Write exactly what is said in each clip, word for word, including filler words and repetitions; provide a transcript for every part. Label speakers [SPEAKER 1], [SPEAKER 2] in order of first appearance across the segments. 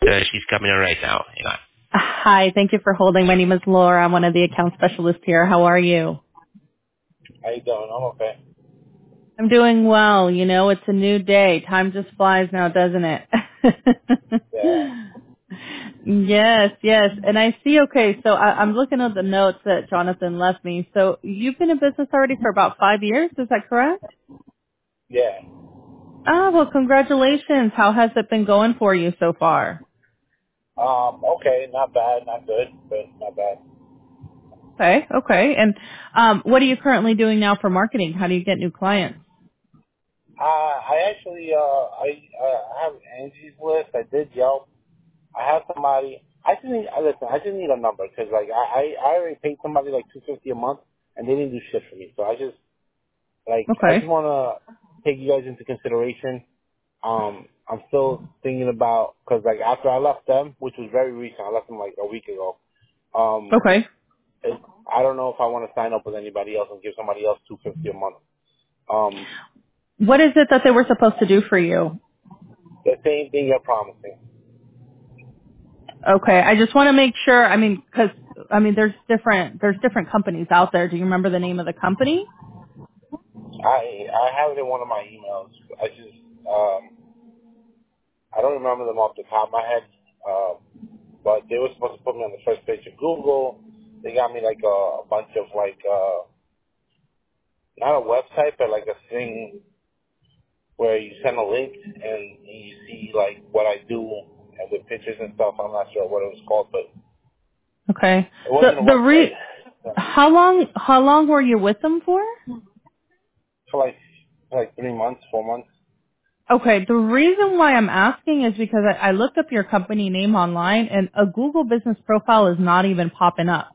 [SPEAKER 1] Uh, she's coming in right now. Hang on.
[SPEAKER 2] Hi, thank you for holding. My name is Laura. I'm one of the account specialists here. How are you?
[SPEAKER 3] How you doing? I'm okay.
[SPEAKER 2] I'm doing well. You know, it's a new day. Time just flies now, doesn't it?
[SPEAKER 3] Yeah.
[SPEAKER 2] Yes, yes. And I see, okay, so I, I'm looking at the notes that Jonathan left me. So you've been in business already for about five years, is that correct?
[SPEAKER 3] Yeah.
[SPEAKER 2] Ah, well, congratulations. How has it been going for you so far?
[SPEAKER 3] Um, okay, not bad, not good, but not bad.
[SPEAKER 2] Okay, okay. And um, what are you currently doing now for marketing? How do you get new clients?
[SPEAKER 3] Uh, I actually, uh, I, uh, I have Angie's List. I did Yelp. I have somebody. I just need, uh, listen, I just need a number because, like, I, I, I already paid somebody like two fifty a month, and they didn't do shit for me. So I just, like, I just
[SPEAKER 2] Okay,
[SPEAKER 3] want to take you guys into consideration. Um, I'm still thinking about because, like, after I left them, which was very recent, I left them like a week ago. Um,
[SPEAKER 2] okay.
[SPEAKER 3] it, I don't know if I want to sign up with anybody else and give somebody else two fifty a month. Um,
[SPEAKER 2] What is it that they were supposed to do for you?
[SPEAKER 3] the same thing you're promising.
[SPEAKER 2] Okay, I just want to make sure. I mean, because I mean, there's different there's different companies out there. Do you remember the name of the company?
[SPEAKER 3] I I have it in one of my emails. I just um I don't remember them off the top of my head. Uh, but they were supposed to put me on the first page of Google. They got me like a, a bunch of like uh not a website but like a thing where you send a link and you see like what I do and with pictures and stuff. I'm not sure what it was called, but
[SPEAKER 2] Okay.
[SPEAKER 3] it
[SPEAKER 2] The
[SPEAKER 3] wasn't a
[SPEAKER 2] the
[SPEAKER 3] website.
[SPEAKER 2] re how long how long were you with them for?
[SPEAKER 3] For like like three months, four months.
[SPEAKER 2] Okay, the reason why I'm asking is because I, I looked up your company name online and a Google business profile is not even popping up.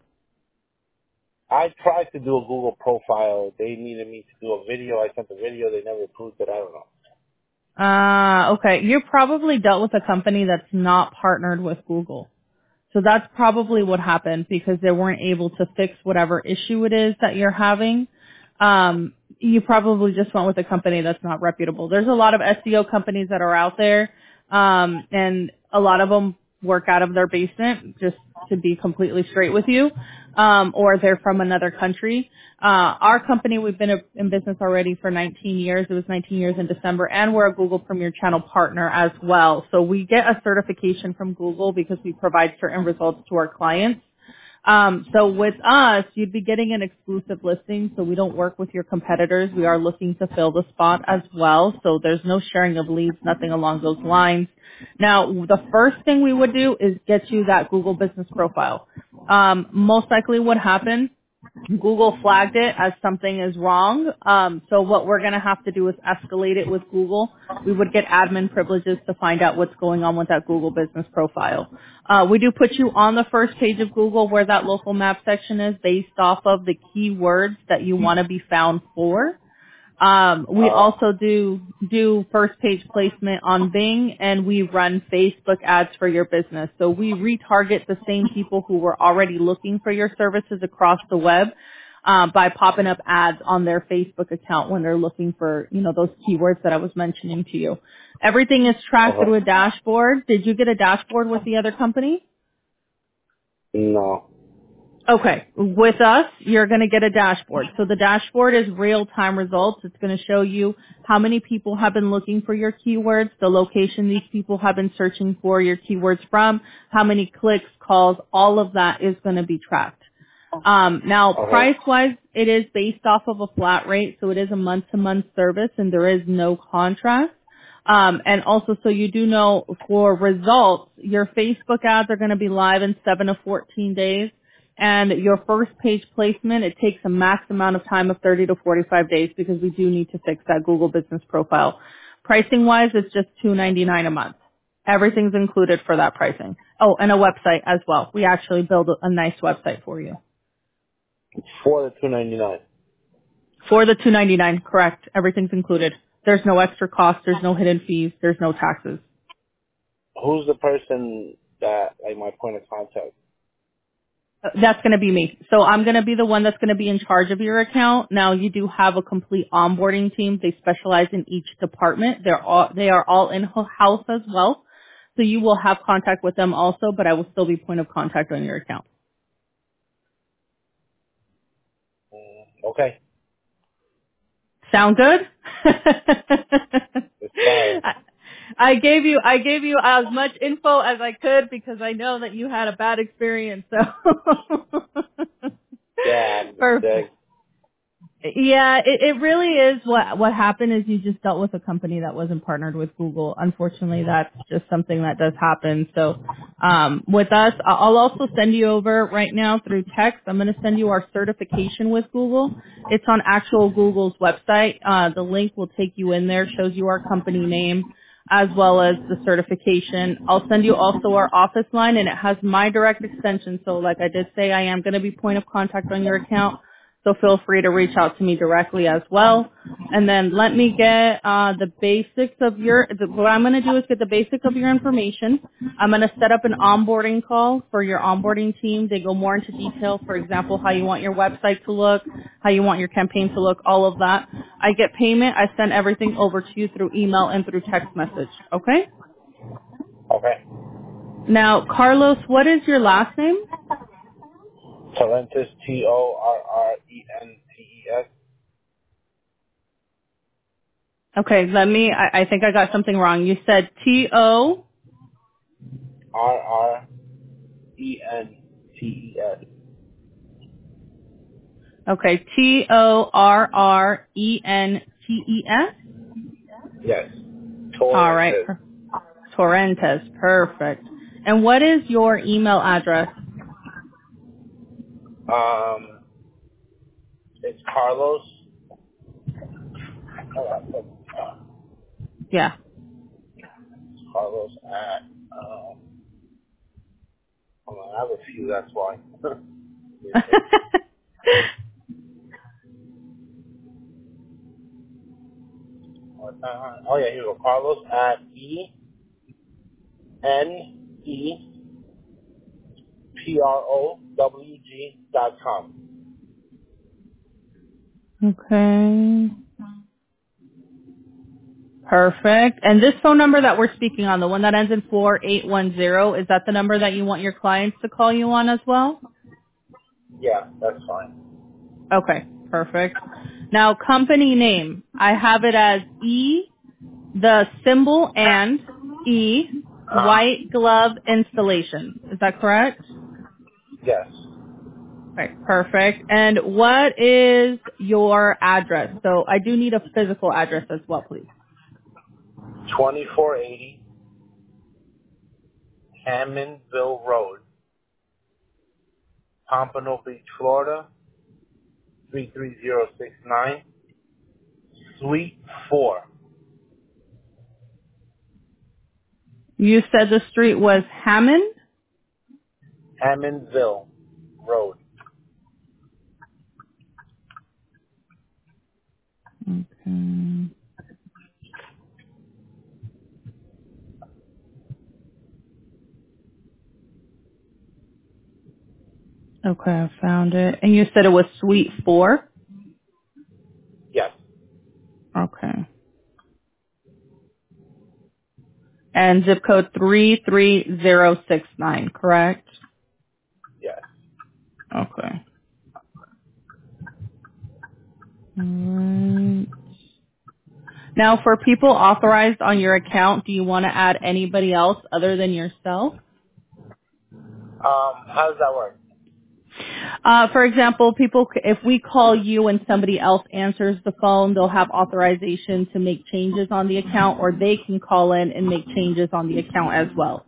[SPEAKER 3] I tried to do a Google profile. They needed me to do a video. I sent the video. They never approved it. I don't know.
[SPEAKER 2] Ah, okay. You probably dealt with a company that's not partnered with Google. So that's probably what happened because they weren't able to fix whatever issue it is that you're having. Um, you probably just went with a company that's not reputable. There's a lot of S E O companies that are out there, um, and a lot of them work out of their basement, just to be completely straight with you, um, or they're from another country. Uh, our company, we've been in business already for nineteen years. It was nineteen years in December, and we're a Google Premier Channel partner as well. So we get a certification from Google because we provide certain results to our clients. Um, so with us, you'd be getting an exclusive listing, so we don't work with your competitors. We are looking to fill the spot as well, so there's no sharing of leads, nothing along those lines. Now, the first thing we would do is get you that Google business profile. Um, most likely what happened, Google flagged it as something is wrong. Um, so what we're going to have to do is escalate it with Google. We would get admin privileges to find out what's going on with that Google business profile. Uh, we do put you on the first page of Google where that local map section is based off of the keywords that you want to be found for. Um, we
[SPEAKER 3] Uh,
[SPEAKER 2] also do do first page placement on Bing, and we run Facebook ads for your business. So we retarget the same people who were already looking for your services across the web uh, by popping up ads on their Facebook account when they're looking for, you know, those keywords that I was mentioning to you. Everything is tracked through
[SPEAKER 3] uh-huh.
[SPEAKER 2] a dashboard. Did you get a dashboard with the other company?
[SPEAKER 3] No.
[SPEAKER 2] Okay. With us, you're going to get a dashboard. So the dashboard is real-time results. It's going to show you how many people have been looking for your keywords, the location these people have been searching for your keywords from, how many clicks, calls, all of that is going to be tracked. Um, now,
[SPEAKER 3] Okay.
[SPEAKER 2] price-wise, it is based off of a flat rate, so it is a month-to-month service, and there is no contract. Um, and also, so you do know for results, your Facebook ads are going to be live in seven to fourteen days. And your first page placement, it takes a max amount of time of thirty to forty-five days because we do need to fix that Google business profile. Pricing wise, it's just two ninety-nine a month. Everything's included for that pricing. Oh, and a website as well. We actually build a, a nice website for you.
[SPEAKER 3] For the two ninety nine.
[SPEAKER 2] For the two ninety-nine, correct. Everything's included. There's no extra cost. There's no hidden fees. There's no taxes.
[SPEAKER 3] Who's the person that like my point of contact?
[SPEAKER 2] That's going to be me. So I'm going to be the one that's going to be in charge of your account. Now you do have a complete onboarding team. They specialize in each department. They're all, they are all in house as well. So you will have contact with them also, but I will still be point of contact on your account.
[SPEAKER 3] Mm, okay.
[SPEAKER 2] Sound good?
[SPEAKER 3] It's fine.
[SPEAKER 2] I I gave you I gave you as much info as I could because I know that you had a bad experience. So
[SPEAKER 3] Yeah, I'm
[SPEAKER 2] perfect.
[SPEAKER 3] sick.
[SPEAKER 2] Yeah, it, it really is. What what happened is you just dealt with a company that wasn't partnered with Google. Unfortunately, that's just something that does happen. So um, with us, I- I'll also send you over right now through text. I'm going to send you our certification with Google. It's on actual Google's website. Uh, the link will take you in there, shows you our company name as well as the certification. I'll send you also our office line, and it has my direct extension. So like I did say, I am going to be point of contact on your account. So feel free to reach out to me directly as well. And then let me get uh, the basics of your, the, what I'm going to do is get the basics of your information. I'm going to set up an onboarding call for your onboarding team. They go more into detail, for example, how you want your website to look, how you want your campaign to look, all of that. I get payment. I send everything over to you through email and through text message. Okay?
[SPEAKER 3] Okay.
[SPEAKER 2] Now, Carlos, what is your last name?
[SPEAKER 3] Torrentes, T O R R E N T E S.
[SPEAKER 2] Okay, let me, I, I think I got something wrong. You said T O.
[SPEAKER 3] R R E N T E S.
[SPEAKER 2] Okay, T O R R E N T E S.
[SPEAKER 3] Yes.
[SPEAKER 2] All right,
[SPEAKER 3] Torrentes.
[SPEAKER 2] per- Torrentes, perfect. And what is your email address?
[SPEAKER 3] Um, it's Carlos. Uh,
[SPEAKER 2] Yeah.
[SPEAKER 3] Carlos at. Um, hold on, I have a few. That's why. Give me a second. Uh, oh yeah, here we go. Carlos at E N E P R O W G dot com.
[SPEAKER 2] Okay. Perfect. And this phone number that we're speaking on, the one that ends in four eight one zero, is that the number that you want your clients to call you on as well?
[SPEAKER 3] Yeah, that's fine.
[SPEAKER 2] Okay, perfect. Now, company name, I have it as E, the symbol and E,
[SPEAKER 3] Uh,
[SPEAKER 2] white glove installation. Is that correct?
[SPEAKER 3] yes.
[SPEAKER 2] Right, perfect. And what is your address? So I do need a physical address as well, please.
[SPEAKER 3] twenty-four eighty Hammondville Road, Pompano Beach, Florida, three three zero six nine, Suite four.
[SPEAKER 2] You said the street was Hammond?
[SPEAKER 3] Hammondville Road.
[SPEAKER 2] Okay. Okay, I found it. And you said it was Suite four?
[SPEAKER 3] Yes.
[SPEAKER 2] Okay. And zip code three three zero six nine, correct?
[SPEAKER 3] Yes.
[SPEAKER 2] Okay. Alright. Now, for people authorized on your account, do you want to add anybody else other than yourself?
[SPEAKER 3] Um, how does that work?
[SPEAKER 2] Uh, for example, people, c- if we call you and somebody else answers the phone, they'll have authorization to make changes on the account, or they can call in and make changes on the account as well.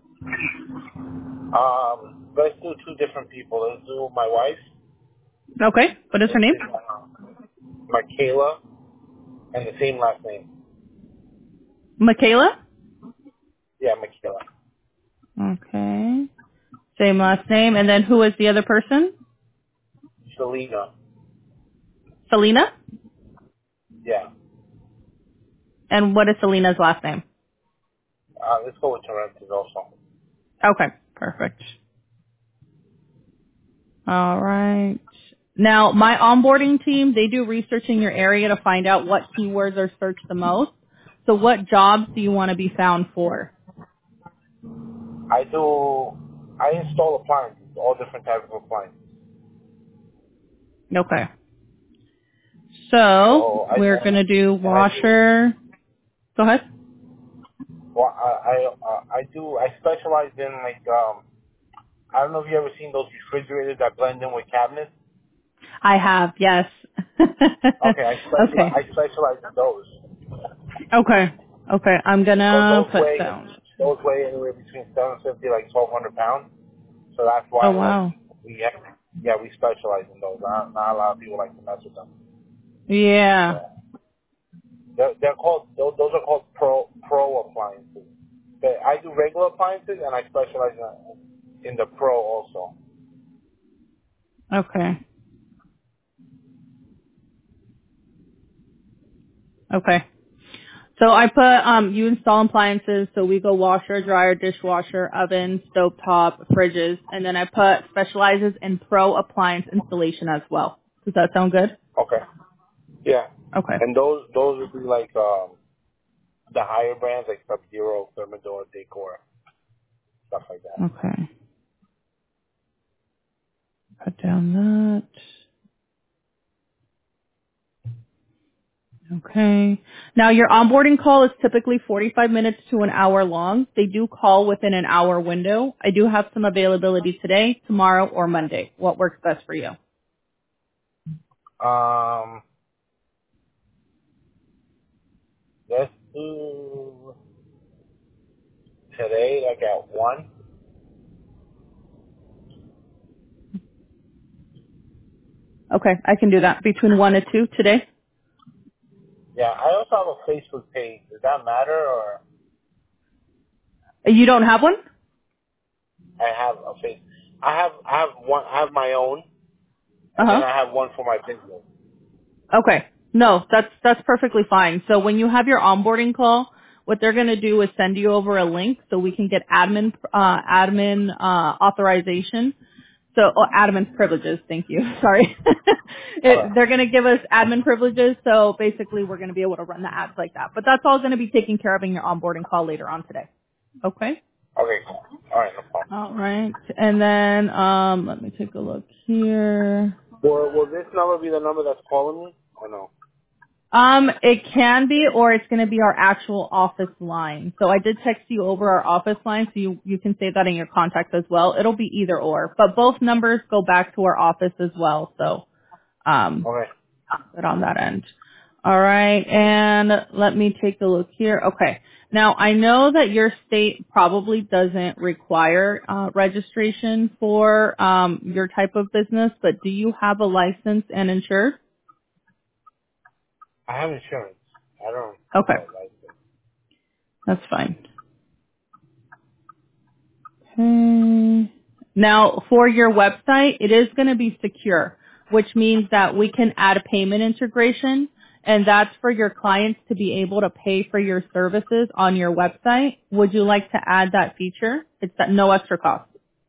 [SPEAKER 3] Um, let's do two different people. Let's do my wife,
[SPEAKER 2] Okay. What is her
[SPEAKER 3] which
[SPEAKER 2] name?
[SPEAKER 3] is uh, Michaela, and the same last name.
[SPEAKER 2] Michaela?
[SPEAKER 3] Yeah, Michaela.
[SPEAKER 2] Okay. Same last name. And then who is the other person?
[SPEAKER 3] Selena.
[SPEAKER 2] Selena?
[SPEAKER 3] Yeah.
[SPEAKER 2] And what is Selena's last name?
[SPEAKER 3] Uh, let's go with Torrentes also.
[SPEAKER 2] Okay. Perfect. All right. Now, my onboarding team, they do research in your area to find out what keywords are searched the most. So what jobs do you want to be found for?
[SPEAKER 3] I do. I install appliances, all different types of appliances.
[SPEAKER 2] Okay. So
[SPEAKER 3] So I
[SPEAKER 2] we're
[SPEAKER 3] and,
[SPEAKER 2] gonna do
[SPEAKER 3] and I do.
[SPEAKER 2] washer. Go ahead.
[SPEAKER 3] Well, I I, uh, I do. I specialize in like um. I don't know if you ever seen those refrigerators that blend in with cabinets.
[SPEAKER 2] I have, yes.
[SPEAKER 3] Okay, I specialize.
[SPEAKER 2] Okay.
[SPEAKER 3] I specialize in those.
[SPEAKER 2] Okay. Okay. I'm
[SPEAKER 3] Because
[SPEAKER 2] gonna
[SPEAKER 3] those
[SPEAKER 2] put
[SPEAKER 3] weigh
[SPEAKER 2] down.
[SPEAKER 3] those weigh anywhere between seven fifty like twelve hundred pounds. So that's
[SPEAKER 2] Oh
[SPEAKER 3] why like
[SPEAKER 2] wow.
[SPEAKER 3] we have, yeah we specialize in those. Not, not a lot of people like to mess with them.
[SPEAKER 2] Yeah.
[SPEAKER 3] So they're, they're called those, those are called pro pro appliances. But I do regular appliances and I specialize in, in the pro also.
[SPEAKER 2] Okay. Okay. So I put um you install appliances, so we go washer, dryer, dishwasher, oven, stovetop, fridges, and then I put specializes in pro appliance installation as well. Does that sound good?
[SPEAKER 3] Okay. Yeah.
[SPEAKER 2] Okay.
[SPEAKER 3] And those those would be like um the higher brands like Sub Zero, Thermador, Decor, stuff like that.
[SPEAKER 2] Okay. Put down that. Okay. Now your onboarding call is typically forty-five minutes to an hour long. They do call within an hour window. I do have some availability today, tomorrow, or Monday. What works best for you?
[SPEAKER 3] Um, let's do today like at one.
[SPEAKER 2] Okay, I can do that. Between one and two today?
[SPEAKER 3] Yeah, I also have a Facebook page. Does that matter, or
[SPEAKER 2] You don't have one?
[SPEAKER 3] I have a face? I have I have one. I have my own, and then
[SPEAKER 2] Uh-huh.
[SPEAKER 3] I have one for my business.
[SPEAKER 2] Okay. No, that's that's perfectly fine. So when you have your onboarding call, what they're going to do is send you over a link so we can get admin uh, admin uh, authorization. So oh, admin privileges. Thank you. Sorry.
[SPEAKER 3] Okay.
[SPEAKER 2] it, they're going to give us admin privileges. So basically, we're going to be able to run the ads like that. But that's all going to be taken care of in your onboarding call later on today. Okay.
[SPEAKER 3] Okay. Cool. All right. No problem.
[SPEAKER 2] All right. And then um, let me take a look here.
[SPEAKER 3] Will Will this number be the number that's calling me, or no?
[SPEAKER 2] Um, it can be, or it's going to be our actual office line. So I did text you over our office line, so you you can save that in your contacts as well. It'll be either or, but both numbers go back to our office as well. So um,
[SPEAKER 3] Okay.
[SPEAKER 2] good on that end. All right, and let me take a look here. Okay, now I know that your state probably doesn't require uh, registration for um, your type of business, but do you have a license and insured?
[SPEAKER 3] I have insurance. I don't
[SPEAKER 2] Okay,
[SPEAKER 3] have a license.
[SPEAKER 2] that's fine. Okay. Now, for your website, it is going to be secure, which means that we can add a payment integration, and that's for your clients to be able to pay for your services on your website. Would you like to add that feature? It's at no extra cost.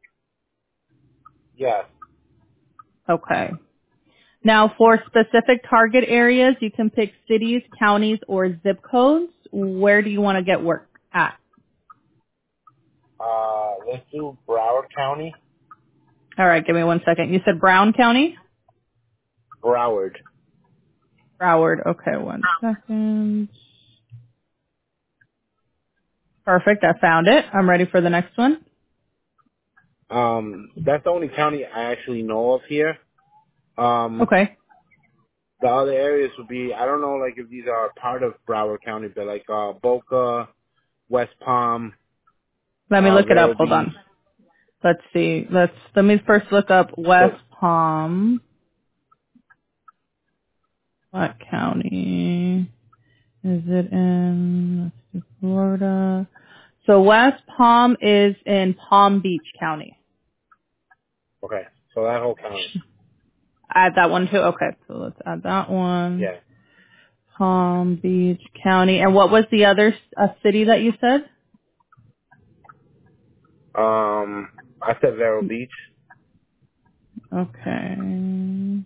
[SPEAKER 3] Yes.
[SPEAKER 2] Okay. Now, for specific target areas, you can pick cities, counties, or zip codes. Where do you want to get work at?
[SPEAKER 3] Uh, let's do Broward County.
[SPEAKER 2] All right, give me one second. You said Brown County?
[SPEAKER 3] Broward.
[SPEAKER 2] Broward. Okay, one second. Perfect. I found it. I'm ready for the next one.
[SPEAKER 3] Um, that's the only county I actually know of here. Um,
[SPEAKER 2] Okay.
[SPEAKER 3] the other areas would be, I don't know, like if these are part of Broward County, but like uh, Boca, West Palm,
[SPEAKER 2] Let me
[SPEAKER 3] uh,
[SPEAKER 2] look it up.
[SPEAKER 3] Vero
[SPEAKER 2] Hold
[SPEAKER 3] Beach.
[SPEAKER 2] on. Let's see. Let's let me first look up West
[SPEAKER 3] But,
[SPEAKER 2] Palm. What county is it in? Let's see, Florida. So West Palm is in Palm Beach County.
[SPEAKER 3] okay, so that whole county.
[SPEAKER 2] Add that one too. Okay, so let's add that one.
[SPEAKER 3] Yeah.
[SPEAKER 2] Palm Beach County. And what was the other uh, city that you said?
[SPEAKER 3] Um, I said Vero Beach.
[SPEAKER 2] Okay.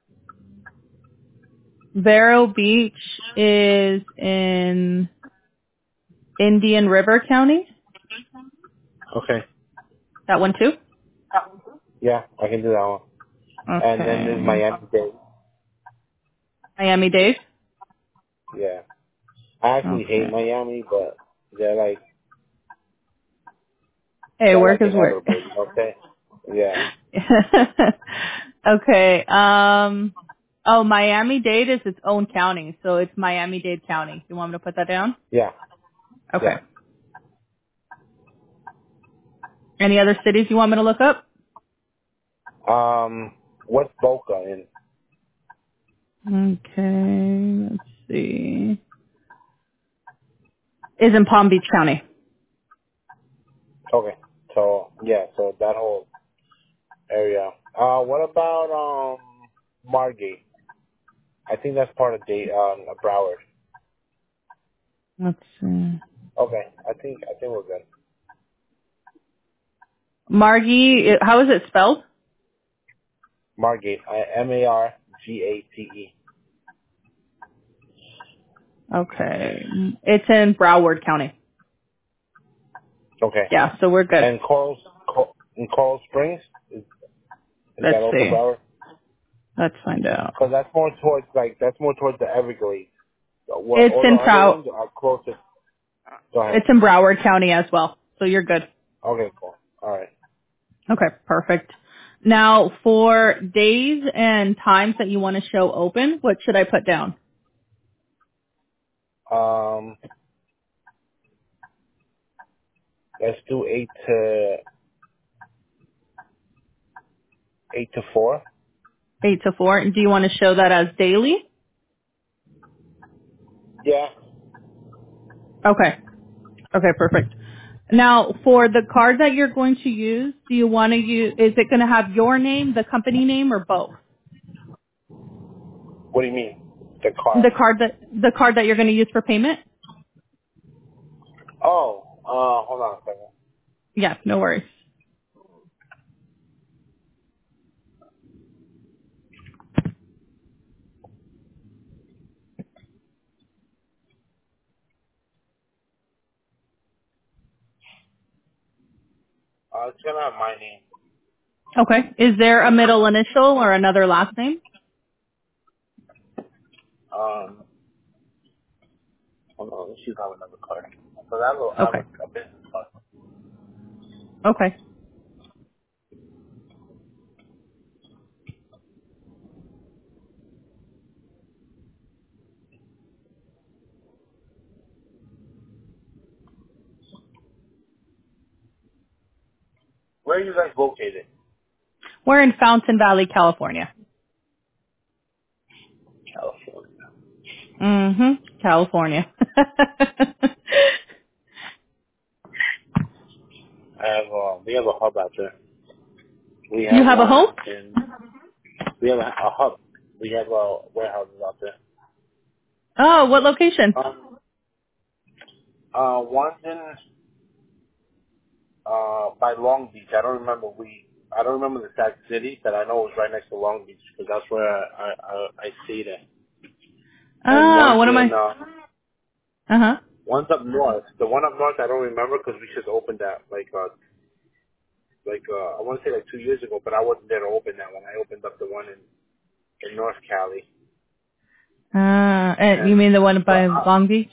[SPEAKER 2] Vero Beach is in Indian River County.
[SPEAKER 3] Okay.
[SPEAKER 2] That one too?
[SPEAKER 3] Yeah, I can do that one. And then there's
[SPEAKER 2] Okay.
[SPEAKER 3] Miami Dade.
[SPEAKER 2] Miami Dade?
[SPEAKER 3] Yeah. I actually hate
[SPEAKER 2] Okay.
[SPEAKER 3] Miami, but they're like
[SPEAKER 2] Hey,
[SPEAKER 3] they're
[SPEAKER 2] work
[SPEAKER 3] like
[SPEAKER 2] is work.
[SPEAKER 3] inevitable. You know what I'm saying? Yeah.
[SPEAKER 2] Okay. Um. Oh, Miami-Dade is its own county, so it's Miami-Dade County. You want me to put that down?
[SPEAKER 3] Yeah.
[SPEAKER 2] Okay.
[SPEAKER 3] Yeah.
[SPEAKER 2] Any other cities you want me to look up?
[SPEAKER 3] Um, what's Boca in?
[SPEAKER 2] Okay. Let's see. Is in Palm Beach County.
[SPEAKER 3] Okay. So yeah, so that whole area. Uh, what about um Margate? I think that's part of Dade, um, Broward.
[SPEAKER 2] Let's see.
[SPEAKER 3] Okay. I think I think we're good.
[SPEAKER 2] Margie. How is it spelled?
[SPEAKER 3] Margate. M A R G A T E.
[SPEAKER 2] Okay. It's in Broward County.
[SPEAKER 3] Okay.
[SPEAKER 2] Yeah, so we're good.
[SPEAKER 3] And Coral, Cor- in Coral Springs, is, is
[SPEAKER 2] Let's
[SPEAKER 3] that also
[SPEAKER 2] see.
[SPEAKER 3] Broward?
[SPEAKER 2] Let's find out.
[SPEAKER 3] Because that's more towards like that's more towards the Everglades. So what
[SPEAKER 2] It's
[SPEAKER 3] all the
[SPEAKER 2] in
[SPEAKER 3] other
[SPEAKER 2] Brow.
[SPEAKER 3] ones are closer. Go ahead.
[SPEAKER 2] It's in Broward County as well, so you're good.
[SPEAKER 3] Okay, cool. All right.
[SPEAKER 2] Okay, perfect. Now, for days and times that you want to show open, what should I put down?
[SPEAKER 3] Um, let's do eight to eight to four.
[SPEAKER 2] Eight to four. And do you want to show that as daily?
[SPEAKER 3] Yeah.
[SPEAKER 2] Okay. Okay, perfect. Now, for the card that you're going to use, do you want to use? Is it going to have your name, the company name, or both?
[SPEAKER 3] What do you mean? The car.
[SPEAKER 2] The card that the card that you're going to use for payment?
[SPEAKER 3] Oh, uh, hold on a second.
[SPEAKER 2] Yeah, no worries.
[SPEAKER 3] Uh, it's gonna have my name.
[SPEAKER 2] Okay. Is there a middle initial or another last name?
[SPEAKER 3] Um, hold on. Let's see if I have another card. So I have a, I have
[SPEAKER 2] Okay.
[SPEAKER 3] a, a business card.
[SPEAKER 2] Okay.
[SPEAKER 3] Where are you guys located?
[SPEAKER 2] We're in Fountain Valley, California.
[SPEAKER 3] California.
[SPEAKER 2] Mm-hmm. California.
[SPEAKER 3] I have uh, we have a hub out there. We
[SPEAKER 2] You
[SPEAKER 3] have
[SPEAKER 2] have a
[SPEAKER 3] one
[SPEAKER 2] home?
[SPEAKER 3] in we have a, a hub. We have uh, warehouses out there.
[SPEAKER 2] Oh, what location?
[SPEAKER 3] Um, uh, one's in uh by Long Beach. I don't remember we. I don't remember the exact city, but I know it was right next to Long Beach because that's where I I, I stayed at. And
[SPEAKER 2] Oh,
[SPEAKER 3] one's
[SPEAKER 2] what am I?
[SPEAKER 3] in uh
[SPEAKER 2] Uh-huh.
[SPEAKER 3] one's up north. The one up north I don't remember because we just opened that like uh like uh I want to say like two years ago, but I wasn't there to open that one. I opened up the one in in North Cali.
[SPEAKER 2] Uh, and you
[SPEAKER 3] And
[SPEAKER 2] mean the one
[SPEAKER 3] but
[SPEAKER 2] by
[SPEAKER 3] uh,
[SPEAKER 2] Long Beach?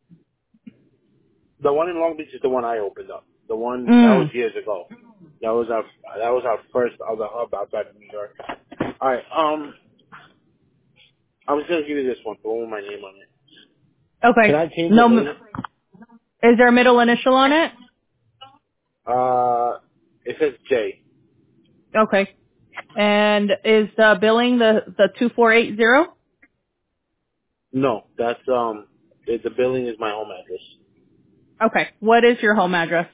[SPEAKER 3] the one in Long Beach is the one I opened up. The one that was
[SPEAKER 2] Mm.
[SPEAKER 3] years ago. That was our that was our first other hub outside of New York. All right. Um, I was gonna give you this one, the one with my name on it. Can
[SPEAKER 2] Okay.
[SPEAKER 3] I change
[SPEAKER 2] No,
[SPEAKER 3] it
[SPEAKER 2] m-
[SPEAKER 3] later?
[SPEAKER 2] is there a middle initial on it?
[SPEAKER 3] Uh, it says J.
[SPEAKER 2] Okay. And is the billing the, the two four eight zero?
[SPEAKER 3] No, that's um, the, the billing is my home address.
[SPEAKER 2] Okay. What is your home address?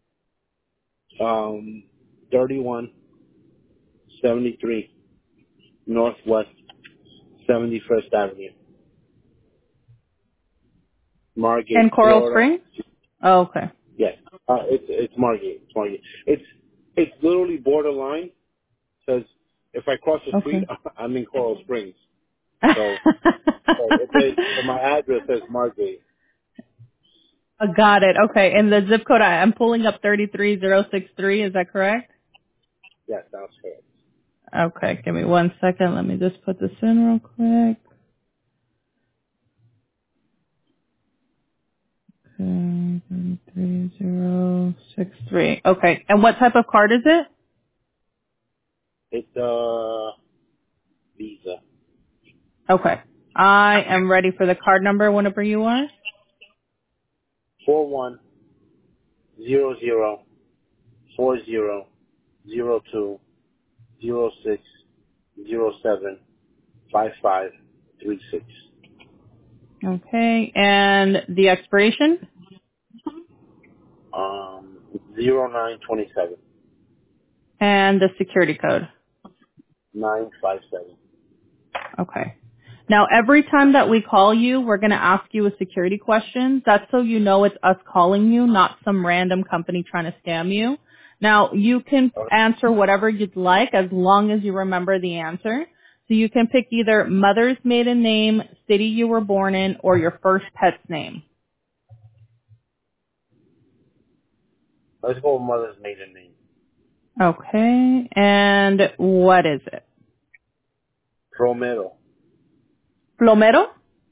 [SPEAKER 3] Um, thirty-one seventy-three Northwest seventy-first Avenue,
[SPEAKER 2] In
[SPEAKER 3] Margate,
[SPEAKER 2] Coral
[SPEAKER 3] Florida.
[SPEAKER 2] Springs? Oh, okay.
[SPEAKER 3] Yes, uh, it's it's Margate. It's Margate. It's it's literally borderline. Says if I cross the street,
[SPEAKER 2] Okay.
[SPEAKER 3] I'm in Coral Springs. So, so it says, so my address says Margate.
[SPEAKER 2] Uh, got it. Okay. And the zip code, I, I'm pulling up three three zero six three. Is that correct?
[SPEAKER 3] Yes, that's correct.
[SPEAKER 2] Okay. Give me one second. Let me just put this in real quick. Okay. three three zero six three. Okay. And what type of card is it?
[SPEAKER 3] It's uh Visa.
[SPEAKER 2] Okay. I am ready for the card number whenever you are.
[SPEAKER 3] Four one zero zero four zero zero two zero six zero seven five five three six.
[SPEAKER 2] Okay. And the expiration?
[SPEAKER 3] Um, zero nine twenty seven
[SPEAKER 2] And the security code.
[SPEAKER 3] nine five seven.
[SPEAKER 2] Okay. Now, every time that we call you, we're going to ask you a security question. That's so you know it's us calling you, not some random company trying to scam you. Now, you can
[SPEAKER 3] Okay.
[SPEAKER 2] answer whatever you'd like as long as you remember the answer. So you can pick either mother's maiden name, city you were born in, or your first pet's name.
[SPEAKER 3] Let's go with mother's maiden name.
[SPEAKER 2] Okay. And what is it?
[SPEAKER 3] Romero.
[SPEAKER 2] Plomero?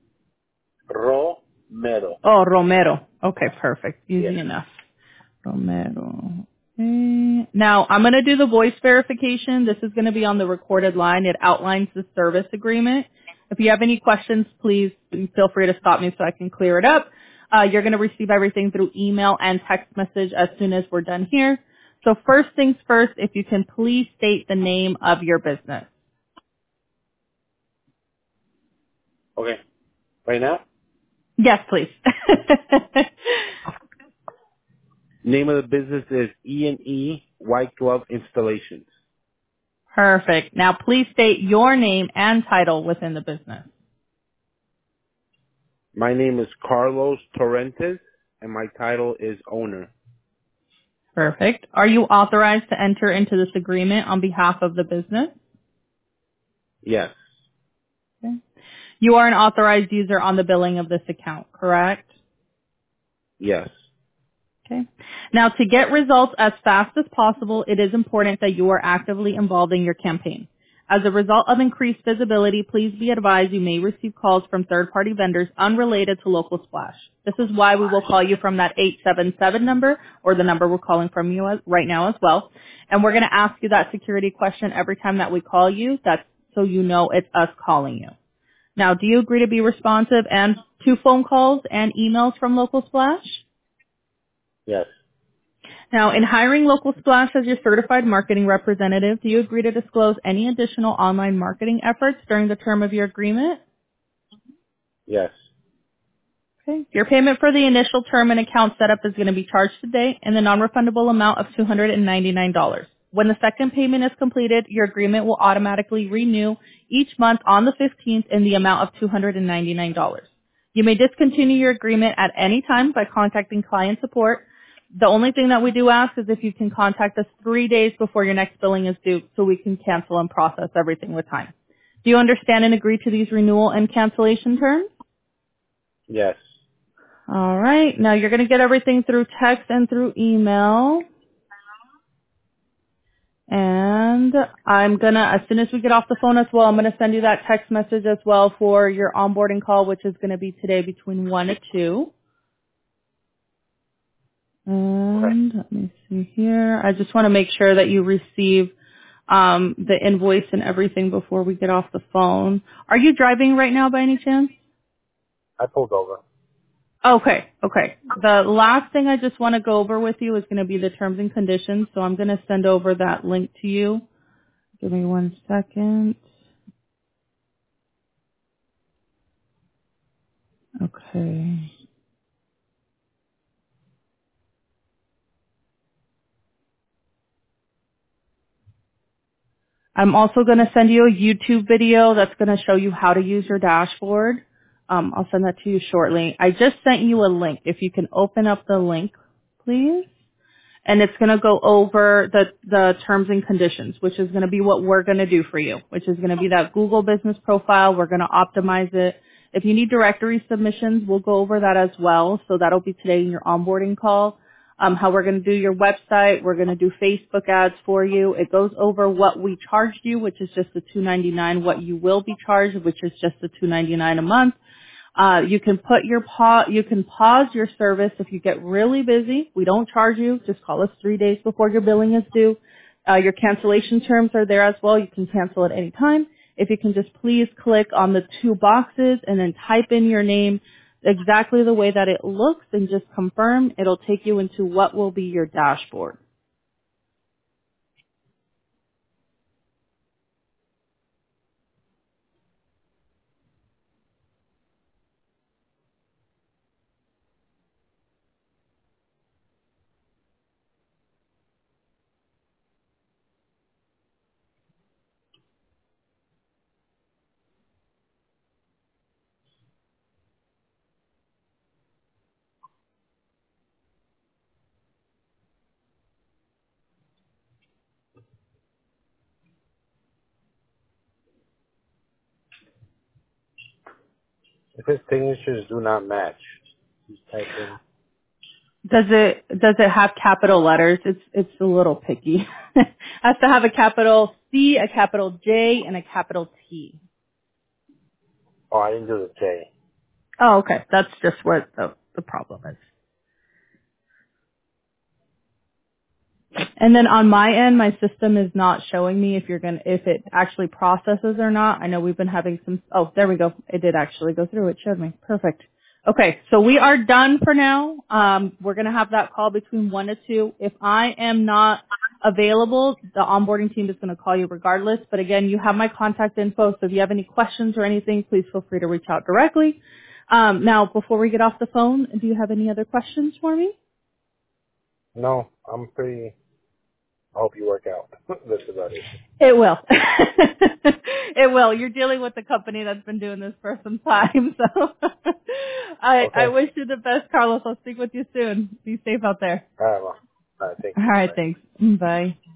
[SPEAKER 3] Romero.
[SPEAKER 2] Oh, Romero. Okay, perfect.
[SPEAKER 3] Yes.
[SPEAKER 2] Easy enough. Romero. Okay. Now, I'm going to do the voice verification. This is going to be on the recorded line. It outlines the service agreement. If you have any questions, please feel free to stop me so I can clear it up. Uh, you're going to receive everything through email and text message as soon as we're done here. So first things first, if you can please state the name of your business.
[SPEAKER 3] Okay. Right now?
[SPEAKER 2] Yes, please.
[SPEAKER 3] Name of the business is E and E White Glove Installations.
[SPEAKER 2] Perfect. Now please state your name and title within the business.
[SPEAKER 3] My name is Carlos Torrentes, and my title is owner.
[SPEAKER 2] Perfect. Are you authorized to enter into this agreement on behalf of the business?
[SPEAKER 3] Yes.
[SPEAKER 2] Okay. You are an authorized user on the billing of this account, correct?
[SPEAKER 3] Yes.
[SPEAKER 2] Okay. Now, to get results as fast as possible, it is important that you are actively involved in your campaign. As a result of increased visibility, please be advised you may receive calls from third-party vendors unrelated to Local Splash. This is why we will call you from that eight seven seven number or the number we're calling from you as, right now as well. And we're going to ask you that security question every time that we call you. That's so you know it's us calling you. Now, do you agree to be responsive and to phone calls and emails from Local Splash?
[SPEAKER 3] Yes.
[SPEAKER 2] Now, in hiring Local Splash as your certified marketing representative, do you agree to disclose any additional online marketing efforts during the term of your agreement?
[SPEAKER 3] Yes.
[SPEAKER 2] Okay. Your payment for the initial term and account setup is going to be charged today in the non-refundable amount of two hundred ninety-nine dollars. When the second payment is completed, your agreement will automatically renew each month on the fifteenth in the amount of two hundred ninety-nine dollars. You may discontinue your agreement at any time by contacting client support. The only thing that we do ask is if you can contact us three days before your next billing is due so we can cancel and process everything with time. Do you understand and agree to these renewal and cancellation terms?
[SPEAKER 3] Yes.
[SPEAKER 2] All right. Now you're going to get everything through text and through email. And I'm going to, as soon as we get off the phone as well, I'm going to send you that text message as well for your onboarding call, which is going to be today between one and two.
[SPEAKER 3] Okay.
[SPEAKER 2] And let me see here. I just want to make sure that you receive um, the invoice and everything before we get off the phone. Are you driving right now by any chance?
[SPEAKER 3] I pulled over.
[SPEAKER 2] Okay, okay. The last thing I just want to go over with you is going to be the terms and conditions. So I'm going to send over that link to you. Give me one second. Okay. I'm also going to send you a YouTube video that's going to show you how to use your dashboard. Um, I'll send that to you shortly. I just sent you a link. If you can open up the link, please. And it's going to go over the, the terms and conditions, which is going to be what we're going to do for you, which is going to be that Google business profile. We're going to optimize it. If you need directory submissions, we'll go over that as well. So that'll be today in your onboarding call. Um, how we're going to do your website. We're going to do Facebook ads for you. It goes over what we charged you, which is just the two ninety-nine, what you will be charged, which is just the two ninety-nine a month. Uh, you can put your pa- you can pause your service if you get really busy. We don't charge you. Just call us three days before your billing is due. Uh, your cancellation terms are there as well. You can cancel at any time. If you can just please click on the two boxes and then type in your name exactly the way that it looks and just confirm, it'll take you into what will be your dashboard.
[SPEAKER 3] It says signatures do not match. Just type in.
[SPEAKER 2] Does it does it have capital letters? It's it's a little picky. Has to have a capital C, a capital J, and a capital T.
[SPEAKER 3] Oh, I didn't do the J.
[SPEAKER 2] Oh, okay. That's just what the, the problem is. And then on my end, my system is not showing me if you're gonna if it actually processes or not. I know we've been having some. Oh, there we go. It did actually go through. It showed me. Perfect. Okay, so we are done for now. Um, we're gonna have that call between one to two. If I am not available, the onboarding team is gonna call you regardless. But again, you have my contact info, so if you have any questions or anything, please feel free to reach out directly. Um, now, before we get off the phone, do you have any other questions for me?
[SPEAKER 3] No, I'm pretty. I hope you work out. That's about it.
[SPEAKER 2] It will. It will. You're dealing with a company that's been doing this for some time, so I I
[SPEAKER 3] Okay.
[SPEAKER 2] wish you the best, Carlos. I'll speak with you soon. Be safe out there.
[SPEAKER 3] All right, well. All right, thank
[SPEAKER 2] All
[SPEAKER 3] you.
[SPEAKER 2] right,
[SPEAKER 3] Bye.
[SPEAKER 2] thanks. Bye.